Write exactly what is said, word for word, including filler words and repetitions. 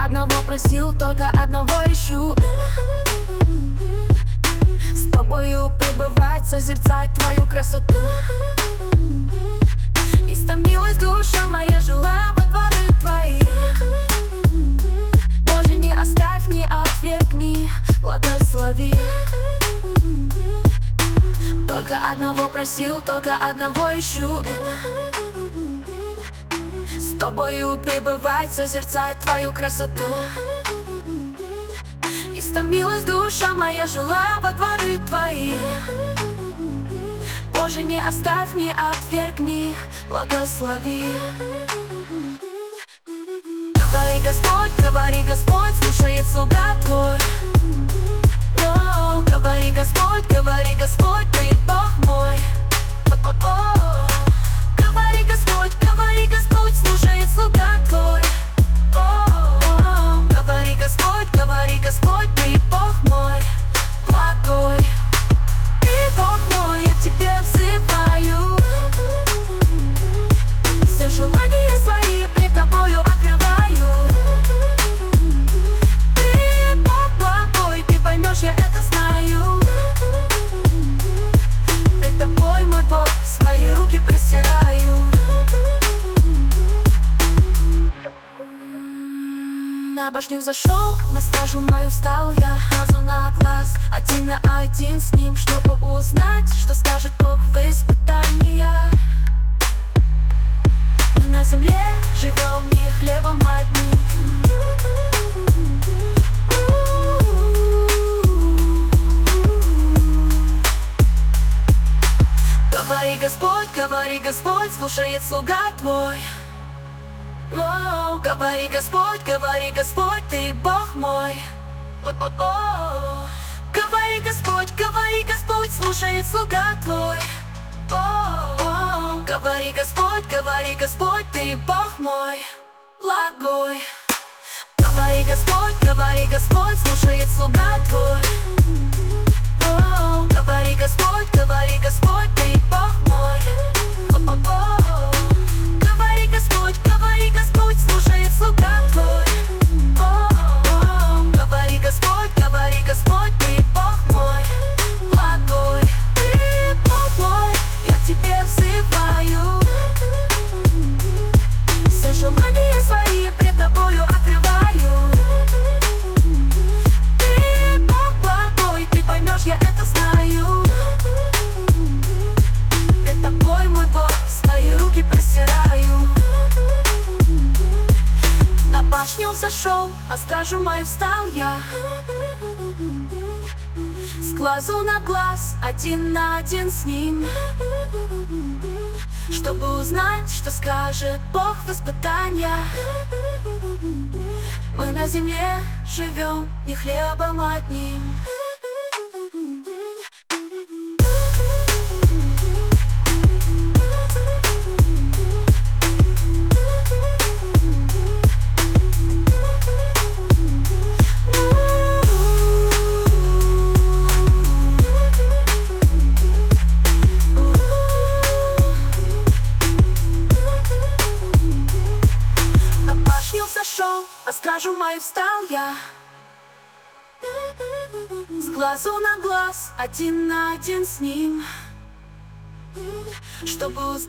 одного просил, только одного ищу. С тобою пребывать, созерцать твою красоту. Истомилась душа моя, жила во дворы твои. Боже, не оставь, не отвергни, благослови. Только одного просил, только одного ищу. С тобою пребывать, созерцать твою красоту. Истомилась душа моя, жила во дворы твои. Боже, не оставь, не отвергни, благослови. Говори, Господь, говори, Господь, слушает слуга твой. О, говори, Господь, говори, Господь, ты Бог мой. О-о-о. Говори, Господь, говори, Господь, слушает слуга твой. О-о-о. Говори, Господь, говори, Господь, ты Бог мой, благой. Ты Бог мой, я тебе взываю. Все желания свои пред тобою открываю. Ты Бог благой, ты поймешь, я это знаю. Пред тобой, мой Бог, свои руки простираю. На башню зашел, на стражу мою встал я. Глазу на глаз, один на один с ним, чтобы узнать, что скажет Бог в испытания. На земле живем не хлебом одним. Говори, Господь, говори, Господь, слушает слуга твой. О, говори, Господь, говори, Господь, ты Бог мой. О-о-о. Говори, Господь, говори, Господь, слушает слуга твой. О-о-о. Говори, Господь, говори, Господь, ты Бог мой, благой. Говори, Господь, говори, Господь, слушает слуга твой. О, говори, Господь, говори, Господь, ты Бог мой. О-о-о. Говори, Господь, говори, Господь, слушает слуга твой. О-о-о. Говори, Господь, говори, Господь, ты Бог мой, благой. Ты Бог мой, я тебе взываю. Все желания свои пред тобою открываю. Ты Бог благой, ты поймешь, я это знаю. Пред тобой, мой Бог, свои руки простираю. На башню зашел, а стражу мою встал я. С глазу на глаз, один на один с ним, чтобы узнать, что скажет Бог в испытания. Мы на земле живем не хлебом одним. А стражу мою встал я. С глазу на глаз, один на один с ним, чтобы узнать.